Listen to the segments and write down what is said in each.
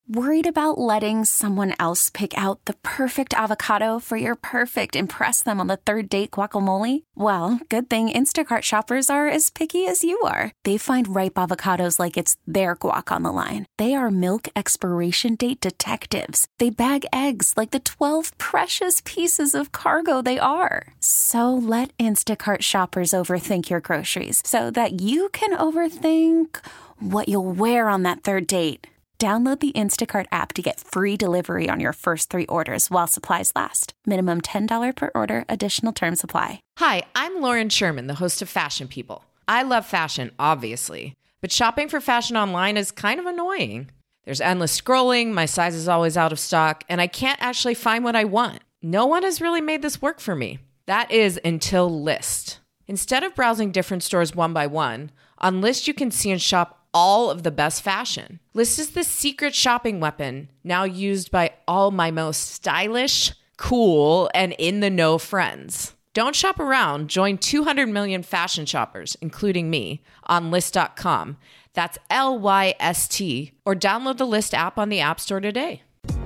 Worried about letting someone else pick out the perfect avocado for your perfect impress them on the third date guacamole? Well, good thing Instacart shoppers are as picky as you are. They find ripe avocados like it's their guac on the line. They are milk expiration date detectives. They bag eggs like the 12 precious pieces of cargo they are. So let Instacart shoppers overthink your groceries so that you can overthink what you'll wear on that third date. Download the Instacart app to get free delivery on your first 3 orders while supplies last. Minimum $10 per order. Additional terms apply. Hi, I'm Lauren Sherman, the host of Fashion People. I love fashion, obviously, but shopping for fashion online is kind of annoying. There's endless scrolling, my size is always out of stock, and I can't actually find what I want. No one has really made this work for me. That is until Lyst. Instead of browsing different stores one by one, on Lyst you can see and shop all of the best fashion. Lyst is the secret shopping weapon now used by all my most stylish, cool, and in-the-know friends. Don't shop around. Join 200 million fashion shoppers, including me, on Lyst.com. That's Lyst, or download the Lyst app on the App Store today. All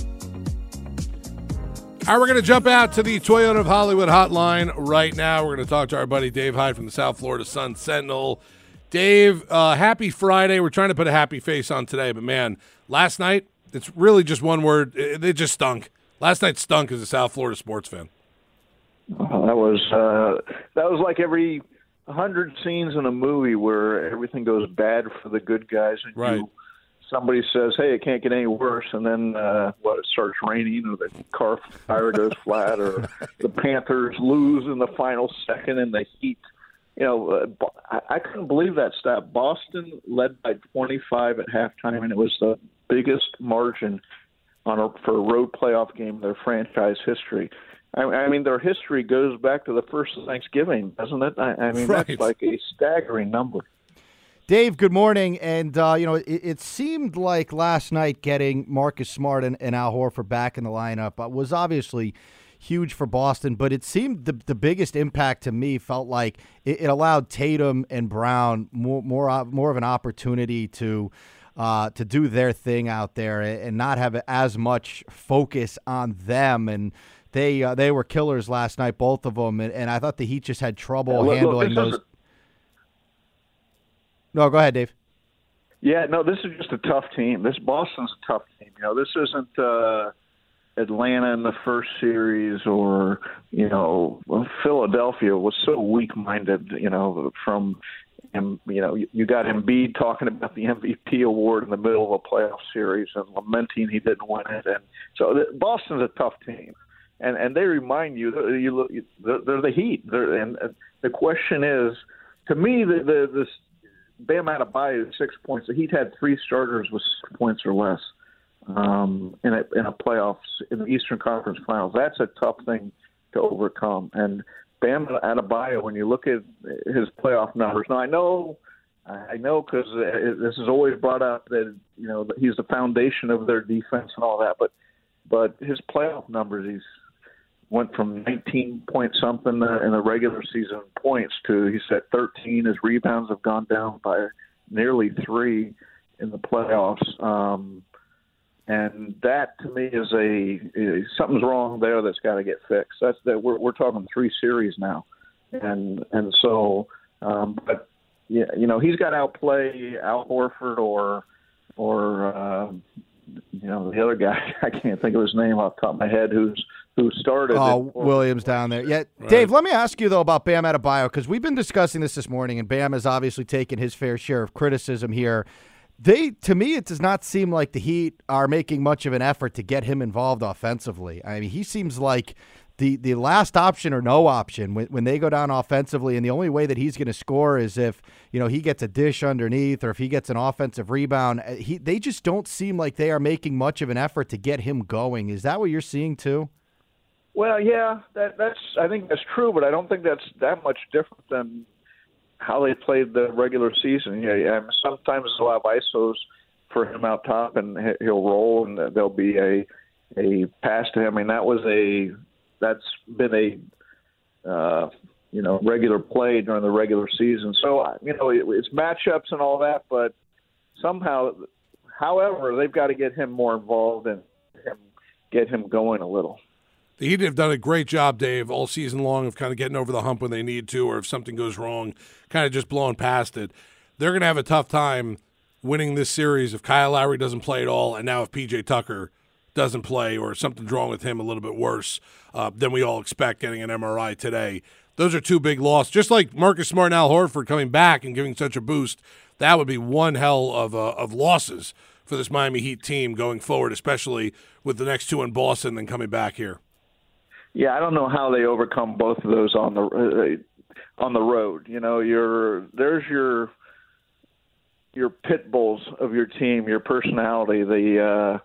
right, we're going to jump out to the Toyota of Hollywood hotline right now. We're going to talk to our buddy Dave Hyde from the South Florida Sun-Sentinel. Dave, happy Friday. We're trying to put a happy face on today, but man, last night, it's really just one word. It just stunk. Last night stunk as a South Florida sports fan. That was like every 100 scenes in a movie where everything goes bad for the good guys, and right. Somebody says, "Hey, it can't get any worse," and then it starts raining, or the car tire goes flat, or the Panthers lose in the final second in the heat. You know, I couldn't believe that stat. Boston led by 25 at halftime, and it was the biggest margin for a road playoff game in their franchise history. I mean, their history goes back to the first Thanksgiving, doesn't it? I mean, right. That's like a staggering number. Dave, good morning. And, it seemed like last night getting Marcus Smart and Al Horford back in the lineup was obviously huge for Boston, but it seemed the biggest impact to me felt like it allowed Tatum and Brown more of an opportunity to do their thing out there and not have as much focus on them. And they were killers last night, both of them. And I thought the Heat just had trouble handling those. No, go ahead, Dave. Yeah, no, this is just a tough team. Boston's a tough team. You know, this isn't Atlanta in the first series, or Philadelphia was so weak-minded. You got Embiid talking about the MVP award in the middle of a playoff series and lamenting he didn't win it, and so Boston's a tough team, and they remind you they're the Heat. And the question is, to me, this Bam Adebayo 6 points. The Heat had 3 starters with 6 points or less. In a playoffs in the Eastern Conference Finals. That's a tough thing to overcome. And Bam Adebayo, when you look at his playoff numbers, now I know because this is always brought up that that he's the foundation of their defense and all that. But his playoff numbers, he's went from 19 point something in the regular season points to he's at 13. His rebounds have gone down by nearly 3 in the playoffs. And that, to me, is something's wrong there that's got to get fixed. That's that we're talking 3 series now, and so, but yeah, he's got to outplay Al Horford or the other guy. I can't think of his name off the top of my head. Who started? Williams down there. Yeah, right. Dave. Let me ask you though about Bam Adebayo, because we've been discussing this morning, and Bam has obviously taken his fair share of criticism here. To me, it does not seem like the Heat are making much of an effort to get him involved offensively. I mean, he seems like the last option or no option when they go down offensively, and the only way that he's going to score is if he gets a dish underneath or if he gets an offensive rebound. They just don't seem like they are making much of an effort to get him going. Is that what you're seeing too? Well, yeah, I think that's true, but I don't think that's that much different than how they played the regular season. Yeah, sometimes they'll have ISOs for him out top, and he'll roll, and there'll be a pass to him. I mean, that's been a regular play during the regular season. So it's matchups and all that, but somehow However, they've got to get him more involved and get him going a little. The Heat have done a great job, Dave, all season long of kind of getting over the hump when they need to, or if something goes wrong, kind of just blowing past it. They're going to have a tough time winning this series if Kyle Lowry doesn't play at all, and now if P.J. Tucker doesn't play or something's wrong with him a little bit worse than we all expect getting an MRI today. Those are two big losses. Just like Marcus Smart and Al Horford coming back and giving such a boost, that would be one hell of losses for this Miami Heat team going forward, especially with the next two in Boston and coming back here. Yeah, I don't know how they overcome both of those on the road. You know, there's your pit bulls of your team, your personality. You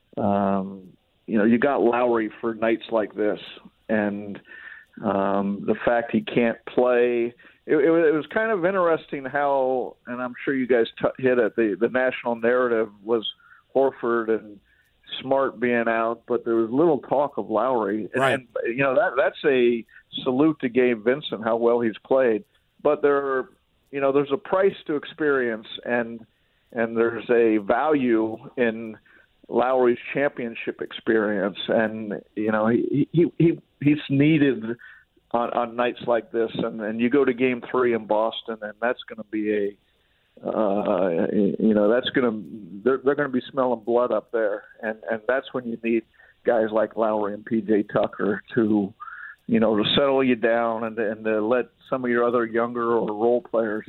got Lowry for nights like this, and the fact he can't play. It was kind of interesting how, and I'm sure you guys hit it, the national narrative was Horford and Smart being out, but there was little talk of Lowry. Right. And that's a salute to Gabe Vincent, how well he's played. But there's a price to experience, and there's a value in Lowry's championship experience, and he's needed on nights like this, and you go to Game 3 in Boston, and that's going to be they're going to be smelling blood up there, and that's when you need guys like Lowry and P.J. Tucker to settle you down and to let some of your other younger or role players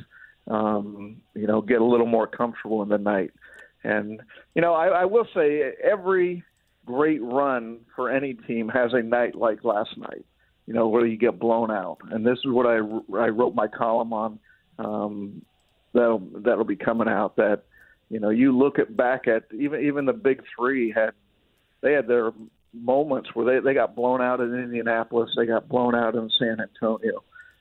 get a little more comfortable in the night. And I will say every great run for any team has a night like last night, where you get blown out. And this is what I wrote my column on. That'll be coming out. That you look back at even the big three had their moments where they got blown out in Indianapolis, they got blown out in San Antonio,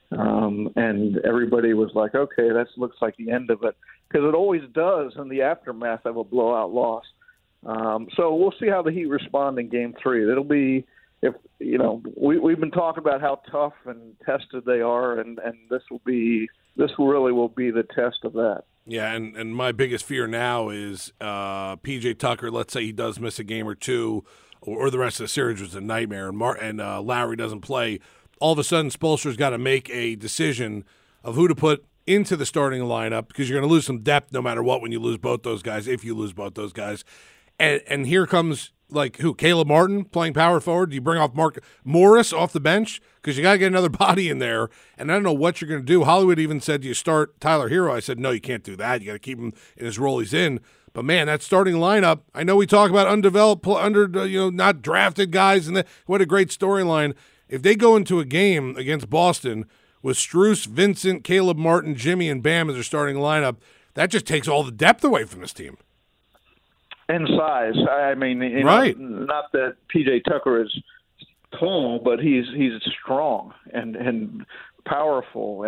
and everybody was like, okay, that looks like the end of it, because it always does in the aftermath of a blowout loss. So we'll see how the Heat respond in Game 3. It'll be, we've been talking about how tough and tested they are, and this really will be the test of that. Yeah, and my biggest fear now is P.J. Tucker, let's say he does miss a game or two, or the rest of the series was a nightmare, and Lowry doesn't play. All of a sudden, Spoelstra's got to make a decision of who to put into the starting lineup, because you're going to lose some depth no matter what when you lose both those guys, if you lose both those guys. And here comes, Caleb Martin playing power forward. Do you bring off Mark Morris off the bench? Because you got to get another body in there. And I don't know what you're going to do. Hollywood even said, do you start Tyler Hero? I said, no, you can't do that. You got to keep him in his role he's in. But, man, that starting lineup, I know we talk about undeveloped, not drafted guys, and what a great storyline. If they go into a game against Boston with Strus, Vincent, Caleb Martin, Jimmy, and Bam as their starting lineup, that just takes all the depth away from this team. And size. I mean, right. Not that P.J. Tucker is tall, but he's strong and powerful,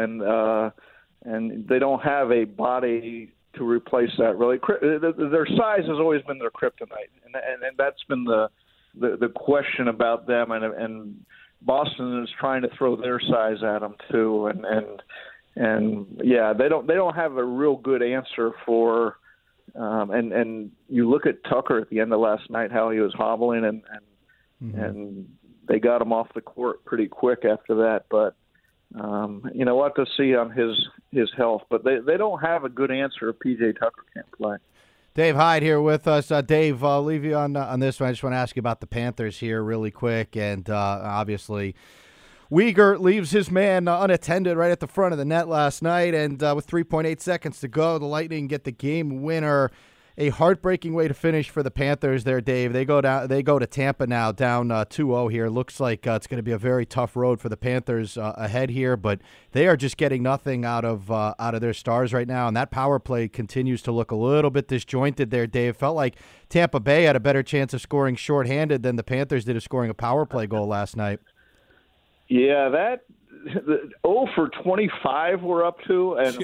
and they don't have a body to replace that. Really, their size has always been their kryptonite, and that's been the question about them. And Boston is trying to throw their size at them too, and yeah, they don't have a real good answer for. And you look at Tucker at the end of last night, how he was hobbling, and they got him off the court pretty quick after that. But we'll have to see on his health. But they don't have a good answer if P.J. Tucker can't play. Dave Hyde here with us. Dave, I'll leave you on this one. I just want to ask you about the Panthers here really quick. And obviously, Uyghur leaves his man unattended right at the front of the net last night. And with 3.8 seconds to go, the Lightning get the game winner. A heartbreaking way to finish for the Panthers there, Dave. They go to Tampa now, down 2-0 here. Looks like it's going to be a very tough road for the Panthers ahead here, but they are just getting nothing out of their stars right now, and that power play continues to look a little bit disjointed there, Dave. Felt like Tampa Bay had a better chance of scoring shorthanded than the Panthers did of scoring a power play goal last night. Yeah, that 0 for 25 we're up to, and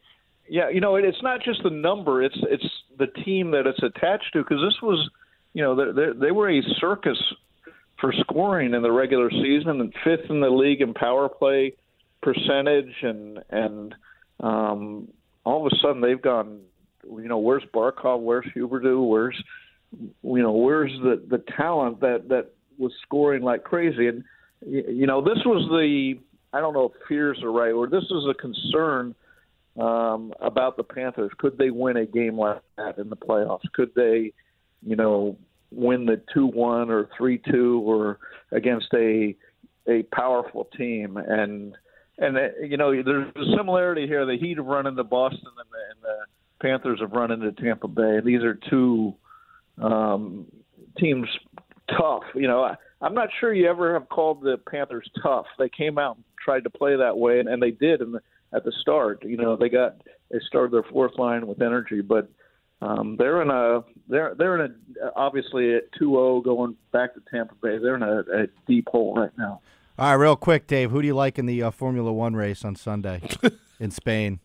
it's not just the number; it's the team that it's attached to. Because this was, they were a circus for scoring in the regular season, and 5th in the league in power play percentage, and all of a sudden they've gone where's Barkov, where's Huberdeau, where's the talent that was scoring like crazy. And, this was I don't know if fears are right, or this is a concern about the Panthers. Could they win a game like that in the playoffs? Could they, win the 2-1 or 3-2 or against a powerful team? And there's a similarity here. The Heat have run into Boston, and the Panthers have run into Tampa Bay. And these are two teams tough. I'm not sure you ever have called the Panthers tough. They came out and tried to play that way, and they did at the start. They started their fourth line with energy, but they're in a obviously at 2-0 going back to Tampa Bay. They're in a deep hole right now. All right, real quick, Dave, who do you like in the Formula One race on Sunday in Spain?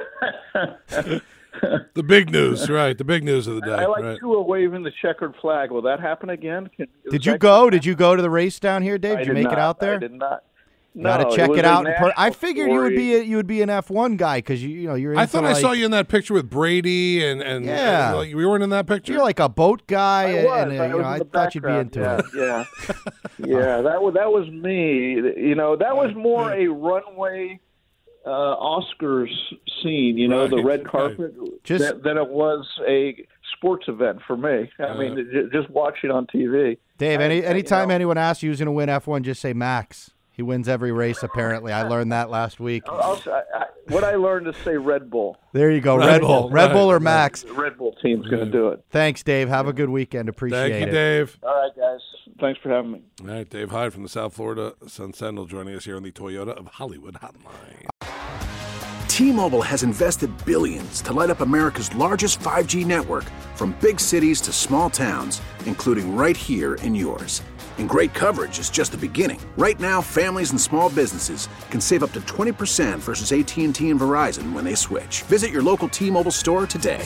The big news, right? The big news of the day. I like right. Tua waving the checkered flag. Will that happen again? Did you go? Did you go to the race down here, Dave? Did you make it out there? I did not. Got to check it out. I figured you would be an F1 guy because you're. I thought I saw you in that picture with Brady and yeah. We weren't in that picture. You're like a boat guy, I thought you'd be into it. Yeah, yeah. That was me. That was more a runway Oscars scene. Right, the red carpet, than it was a sports event for me. I mean, just watching on TV. Dave, anytime anyone asks you who's going to win F1, just say Max. He wins every race, apparently. I learned that last week. What I learned is say Red Bull. There you go. Red Bull or Max. The Red Bull team's going to do it. Thanks, Dave. Have a good weekend. Appreciate it. Thank you, Dave. All right, guys. Thanks for having me. All right, Dave Hyde from the South Florida Sun Sentinel joining us here on the Toyota of Hollywood Hotline. T-Mobile has invested billions to light up America's largest 5G network, from big cities to small towns, including right here in yours. And great coverage is just the beginning. Right now, families and small businesses can save up to 20% versus AT&T and Verizon when they switch. Visit your local T-Mobile store today.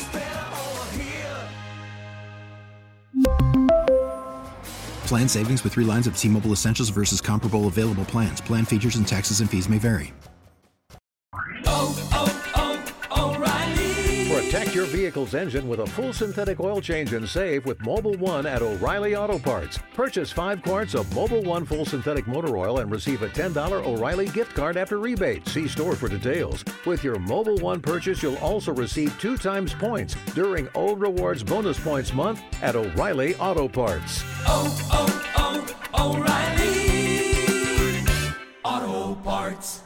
Plan savings with 3 lines of T-Mobile Essentials versus comparable available plans. Plan features and taxes and fees may vary. Protect your vehicle's engine with a full synthetic oil change and save with Mobil 1 at O'Reilly Auto Parts. Purchase 5 quarts of Mobil 1 full synthetic motor oil and receive a $10 O'Reilly gift card after rebate. See store for details. With your Mobil 1 purchase, you'll also receive 2 times points during O Rewards Bonus Points Month at O'Reilly Auto Parts. O'Reilly Auto Parts.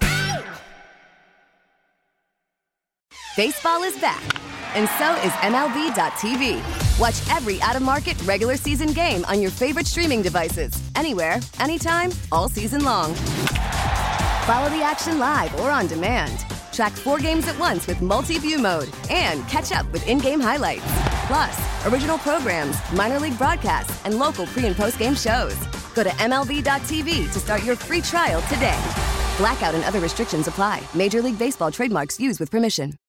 Baseball is back, and so is MLB.tv. Watch every out-of-market regular season game on your favorite streaming devices, anywhere, anytime, all season long. Follow the action live or on demand. Track 4 games at once with multi-view mode and catch up with in-game highlights. Plus, original programs, minor league broadcasts, and local pre- and post-game shows. Go to MLB.tv to start your free trial today. Blackout and other restrictions apply. Major League Baseball trademarks used with permission.